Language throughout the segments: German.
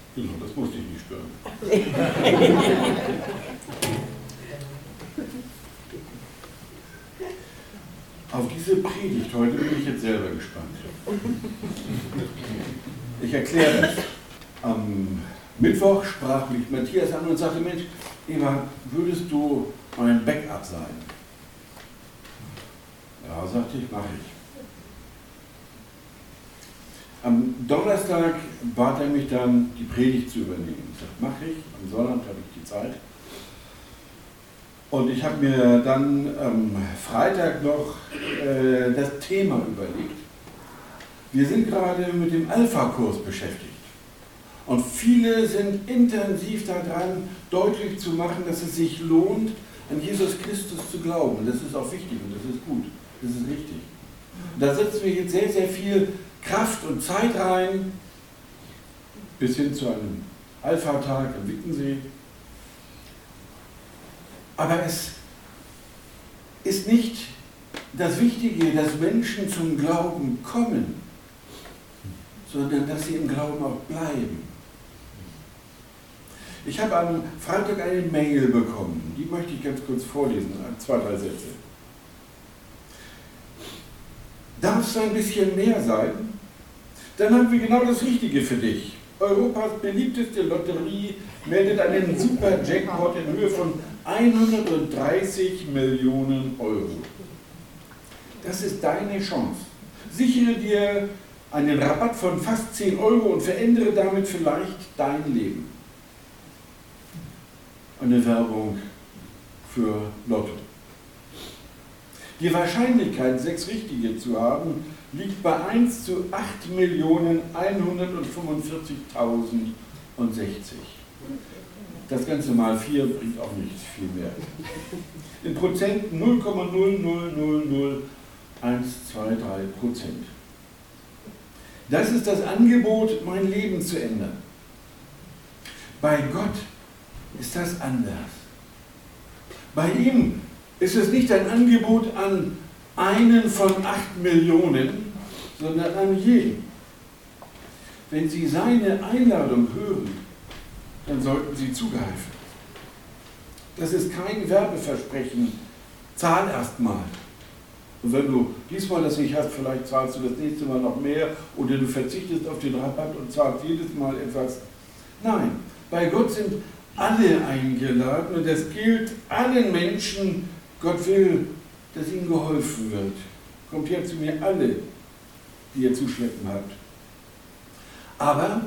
Genau, das musste ich nicht stören. Auf diese Predigt heute bin ich jetzt selber gespannt. Ich erkläre das. Am Mittwoch sprach mich Matthias an und sagte, Mensch, Eva, würdest du mein Backup sein? Ja, sagte ich, mache ich. Am Donnerstag bat er mich dann, die Predigt zu übernehmen. Ich sagte, mache ich, am Sonntag habe ich die Zeit. Und ich habe mir dann am Freitag noch das Thema überlegt. Wir sind gerade mit dem Alpha-Kurs beschäftigt. Und viele sind intensiv daran, deutlich zu machen, dass es sich lohnt, an Jesus Christus zu glauben. Das ist auch wichtig und das ist gut, das ist richtig. Und da setzen wir jetzt sehr, sehr viel Kraft und Zeit rein, bis hin zu einem Alpha-Tag am Wittensee. Aber es ist nicht das Wichtige, dass Menschen zum Glauben kommen, sondern dass sie im Glauben auch bleiben. Ich habe am Freitag eine Mail bekommen, die möchte ich ganz kurz vorlesen, 2, 3 Sätze. Darf es ein bisschen mehr sein? Dann haben wir genau das Richtige für dich. Europas beliebteste Lotterie meldet einen Super-Jackpot in Höhe von 130 Millionen Euro. Das ist deine Chance. Sichere dir einen Rabatt von fast 10 Euro und verändere damit vielleicht dein Leben. Eine Werbung für Lotto. Die Wahrscheinlichkeit, 6 Richtige zu haben, liegt bei 1 zu 8.145.060. Das Ganze mal 4 bringt auch nicht viel mehr. In Prozent 0,0000123%. Das ist das Angebot, mein Leben zu ändern. Bei Gott ist das anders. Bei ihm ist es nicht ein Angebot an einen von 8 Millionen, sondern an jeden. Wenn Sie seine Einladung hören, dann sollten Sie zugreifen. Das ist kein Werbeversprechen. Zahl erst mal. Und wenn du diesmal das nicht hast, vielleicht zahlst du das nächste Mal noch mehr oder du verzichtest auf den Rabatt und zahlst jedes Mal etwas. Nein, bei Gott sind alle eingeladen und das gilt allen Menschen. Gott will, dass ihnen geholfen wird. Kommt her zu mir alle, die ihr zu schleppen habt. Aber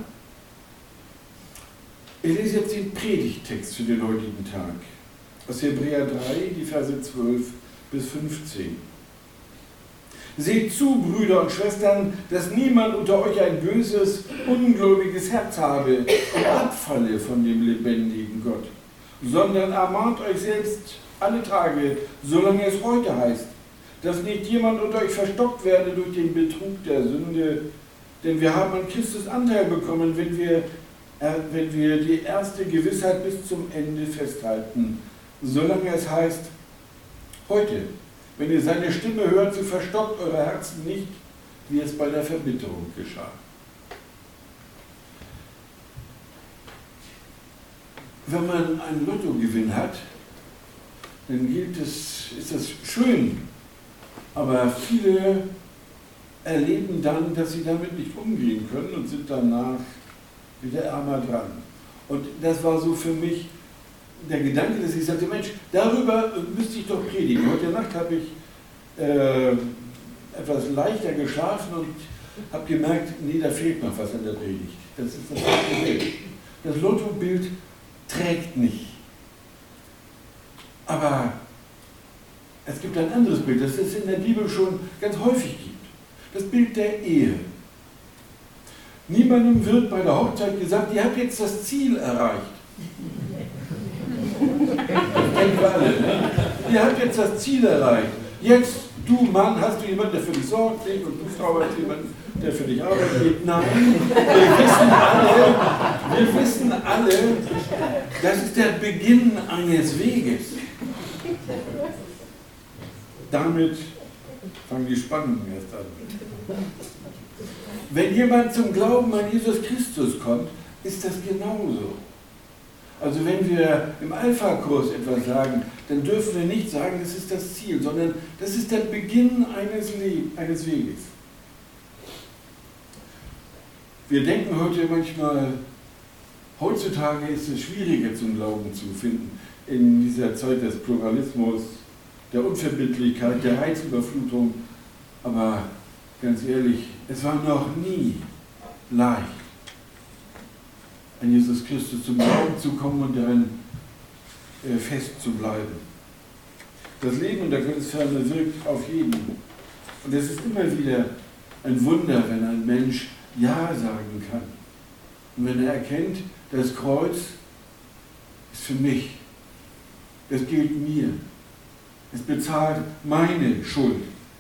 ich lese jetzt den Predigttext für den heutigen Tag. Aus Hebräer 3, die Verse 12 bis 15. Seht zu, Brüder und Schwestern, dass niemand unter euch ein böses, ungläubiges Herz habe und abfalle von dem lebendigen Gott, sondern ermahnt euch selbst alle Tage, solange es heute heißt, dass nicht jemand unter euch verstockt werde durch den Betrug der Sünde, denn wir haben an Christus Anteil bekommen, wenn wir die erste Gewissheit bis zum Ende festhalten, solange es heißt, heute, wenn ihr seine Stimme hört, so verstockt eure Herzen nicht, wie es bei der Verbitterung geschah. Wenn man einen Lottogewinn hat, dann ist das schön, aber viele erleben dann, dass sie damit nicht umgehen können und sind danach wieder ärmer dran. Und das war so für mich der Gedanke, dass ich sagte, Mensch, darüber müsste ich doch predigen. Heute Nacht habe ich etwas leichter geschlafen und habe gemerkt, nee, da fehlt noch was an der Predigt. Das ist das Problem. Das Lottobild trägt nicht. Aber es gibt ein anderes Bild, das es in der Bibel schon ganz häufig gibt. Das Bild der Ehe. Niemandem wird bei der Hochzeit gesagt, ihr habt jetzt das Ziel erreicht. Das kennen wir alle, ne? Ihr habt jetzt das Ziel erreicht. Jetzt, du Mann, hast du jemanden, der für dich sorgt, und du Frau hast jemanden, der für dich arbeitet. Nein, wir wissen alle, das ist der Beginn eines Weges. Damit fangen die Spannungen erst an. Wenn jemand zum Glauben an Jesus Christus kommt, ist das genauso. Also wenn wir im Alpha-Kurs etwas sagen, dann dürfen wir nicht sagen, das ist das Ziel, sondern das ist der Beginn eines Weges. Wir denken heute manchmal, heutzutage ist es schwieriger zum Glauben zu finden, in dieser Zeit des Pluralismus, der Unverbindlichkeit, der Reizüberflutung. Aber ganz ehrlich, es war noch nie leicht, an Jesus Christus zum Glauben zu kommen und darin fest zu bleiben. Das Leben in der Gottesferne wirkt auf jeden. Und es ist immer wieder ein Wunder, wenn ein Mensch Ja sagen kann. Und wenn er erkennt, das Kreuz ist für mich, es gilt mir, es bezahlt meine Schuld.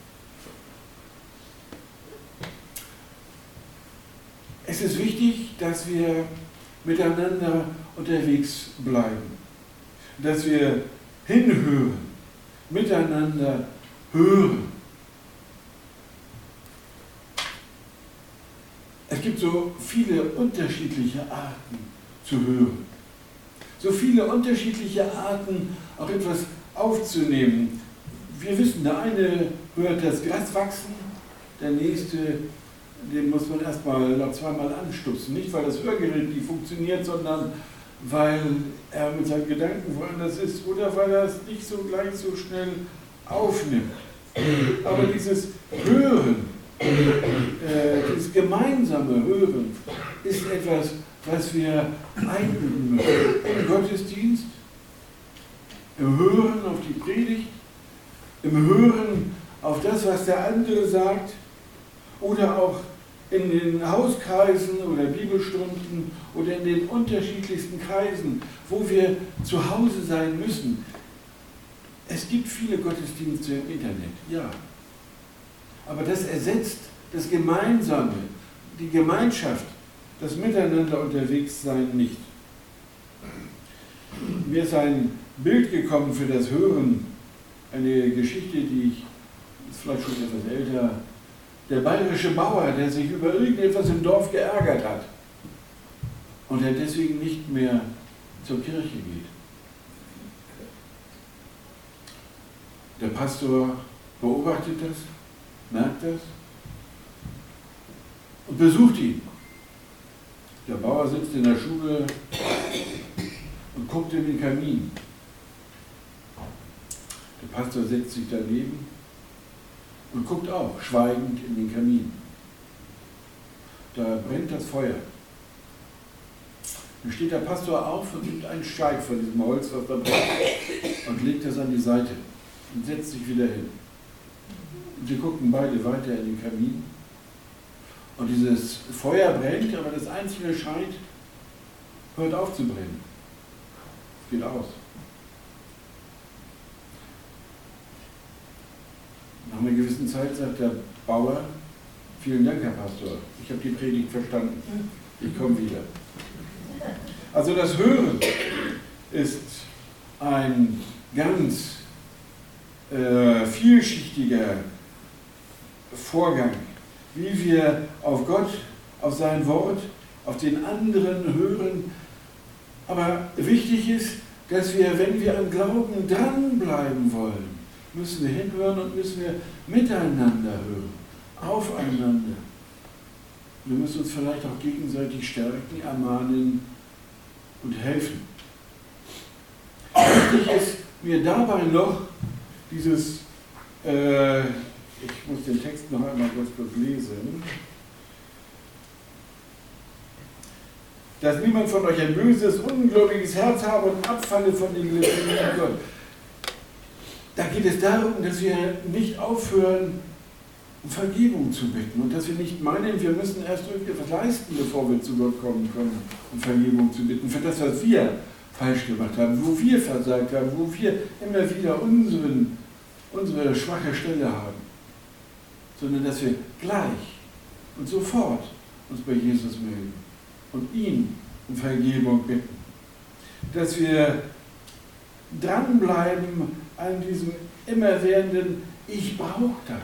Es ist wichtig, dass wir miteinander unterwegs bleiben, dass wir hinhören, miteinander hören. Es gibt so viele unterschiedliche Arten zu hören, so viele unterschiedliche Arten, auch etwas aufzunehmen. Wir wissen, der eine hört das Gras wachsen, der nächste, den muss man erstmal noch zweimal anstupsen. Nicht, weil das Hörgerät nicht funktioniert, sondern weil er mit seinen Gedanken woanders ist oder weil er es nicht so gleich so schnell aufnimmt. Aber dieses Hören, dieses gemeinsame Hören ist etwas, was wir einüben müssen. Im Gottesdienst, im Hören auf die Predigt, im Hören auf das, was der andere sagt, oder auch in den Hauskreisen oder Bibelstunden oder in den unterschiedlichsten Kreisen, wo wir zu Hause sein müssen. Es gibt viele Gottesdienste im Internet, ja. Aber das ersetzt das Gemeinsame, die Gemeinschaft, das Miteinander unterwegs sein nicht. Mir ist ein Bild gekommen für das Hören, eine Geschichte, die ist vielleicht schon etwas älter. Der bayerische Bauer, der sich über irgendetwas im Dorf geärgert hat und der deswegen nicht mehr zur Kirche geht. Der Pastor beobachtet das, merkt das und besucht ihn. Der Bauer sitzt in der Stube und guckt in den Kamin. Der Pastor setzt sich daneben und guckt auch schweigend in den Kamin. Da brennt das Feuer. Dann steht der Pastor auf und nimmt einen Scheit von diesem Holz, was da brennt, und legt das an die Seite und setzt sich wieder hin. Und sie gucken beide weiter in den Kamin. Und dieses Feuer brennt, aber das einzelne Scheit hört auf zu brennen. Es geht aus. Nach einer gewissen Zeit sagt der Bauer, vielen Dank, Herr Pastor, ich habe die Predigt verstanden, ich komme wieder. Also das Hören ist ein ganz vielschichtiger Vorgang, wie wir auf Gott, auf sein Wort, auf den anderen hören. Aber wichtig ist, dass wir, wenn wir am Glauben dranbleiben wollen, müssen wir hinhören und müssen wir miteinander hören, aufeinander. Wir müssen uns vielleicht auch gegenseitig stärken, ermahnen und helfen. Wichtig ist mir dabei noch dieses, ich muss den Text noch einmal kurz lesen, dass niemand von euch ein böses, ungläubiges Herz habe und abfalle von dem lebendigen Gott. Da geht es darum, dass wir nicht aufhören, um Vergebung zu bitten und dass wir nicht meinen, wir müssen erst irgendetwas leisten, bevor wir zu Gott kommen können, um Vergebung zu bitten. Für das, was wir falsch gemacht haben, wo wir versagt haben, wo wir immer wieder unsere schwache Stelle haben, sondern dass wir gleich und sofort uns bei Jesus melden und ihn um Vergebung bitten. Dass wir dranbleiben an diesem immerwährenden Ich brauche das.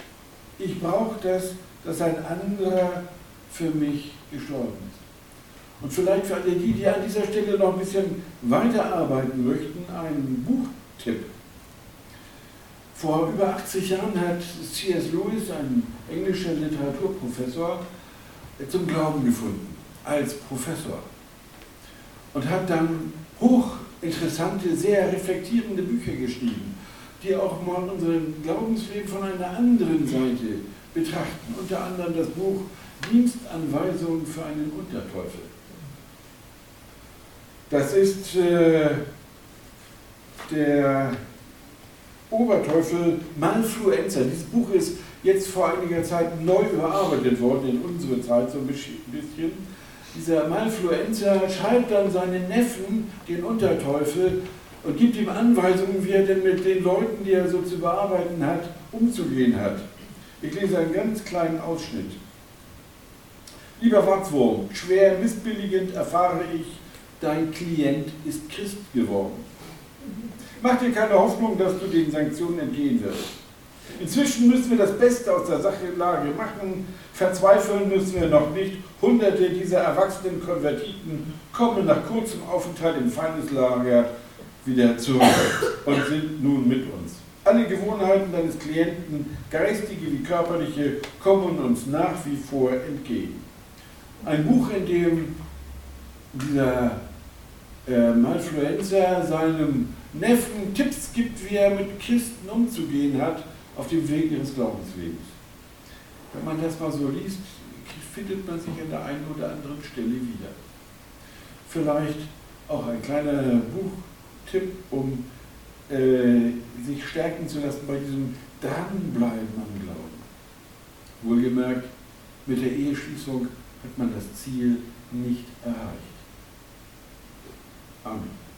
Ich brauche das, dass ein anderer für mich gestorben ist. Und vielleicht für alle die an dieser Stelle noch ein bisschen weiterarbeiten möchten, ein Buchtipp. Vor über 80 Jahren hat C.S. Lewis, ein englischer Literaturprofessor, zum Glauben gefunden, als Professor. Und hat dann hochinteressante, sehr reflektierende Bücher geschrieben, die auch mal unser Glaubensleben von einer anderen Seite betrachten. Unter anderem das Buch Dienstanweisung für einen Unterteufel. Das ist der Oberteufel Malfluencer. Dieses Buch ist jetzt vor einiger Zeit neu überarbeitet worden, in unsere Zeit so ein bisschen. Dieser Malfluencer schreibt dann seinen Neffen, den Unterteufel, und gibt ihm Anweisungen, wie er denn mit den Leuten, die er so zu bearbeiten hat, umzugehen hat. Ich lese einen ganz kleinen Ausschnitt. Lieber Wachswurm, schwer missbilligend erfahre ich, dein Klient ist Christ geworden. Mach dir keine Hoffnung, dass du den Sanktionen entgehen wirst. Inzwischen müssen wir das Beste aus der Sachlage machen. Verzweifeln müssen wir noch nicht. Hunderte dieser erwachsenen Konvertiten kommen nach kurzem Aufenthalt im Feindeslager wieder zurück und sind nun mit uns. Alle Gewohnheiten deines Klienten, geistige wie körperliche, kommen uns nach wie vor entgegen. Ein Buch, in dem dieser Malfluencer seinem Neffen Tipps gibt, wie er mit Christen umzugehen hat, auf dem Weg ihres Glaubenslebens. Wenn man das mal so liest, findet man sich an der einen oder anderen Stelle wieder. Vielleicht auch ein kleiner Buchtipp, um sich stärken zu lassen bei diesem Dranbleiben am Glauben. Wohlgemerkt, mit der Eheschließung hat man das Ziel nicht erreicht. Amen.